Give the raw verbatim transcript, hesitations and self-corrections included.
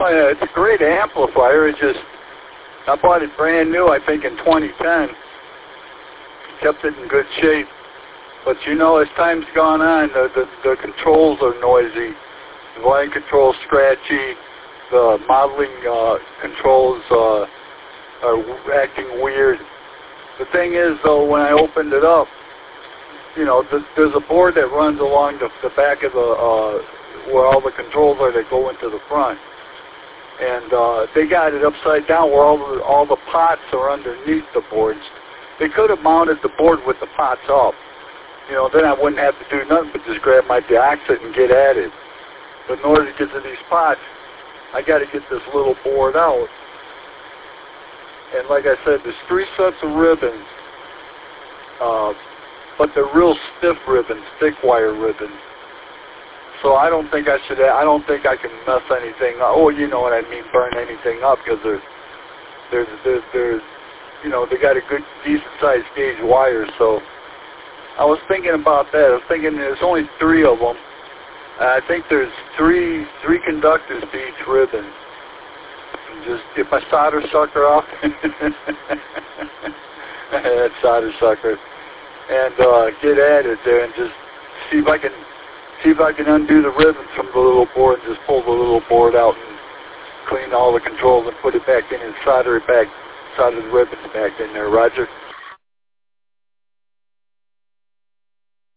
Oh, yeah, it's a great amplifier. It just, I bought it brand new, I think, in twenty ten. Kept it in good shape. But you know, as time's gone on, the, the, the controls are noisy. The volume control's scratchy. The modeling uh, controls uh, are acting weird. The thing is, though, when I opened it up, you know, th there's a board that runs along the, the back of the, uh, where all the controls are that go into the front. And uh, they got it upside down where all the, all the pots are underneath the boards. They could have mounted the board with the pots up. You know, then I wouldn't have to do nothing but just grab my Dioxit and get at it. But in order to get to these pots, I got to get this little board out. And like I said, there's three sets of ribbons, uh, but they're real stiff ribbons, thick wire ribbons. So I don't think I should. I don't think I can mess anything up. Oh, you know what I mean, burn anything up, because there's, there's, there's, there's, you know, they got a good, decent-sized gauge wire. So I was thinking about that. I was thinking there's only three of them. I think there's three, three conductors to each ribbon. And just get my solder sucker out. That solder sucker, and uh, get at it there, and just see if I can. See if I can undo the ribbons from the little board and just pull the little board out and clean all the controls and put it back in and solder it back, solder the ribbons back in there, Roger.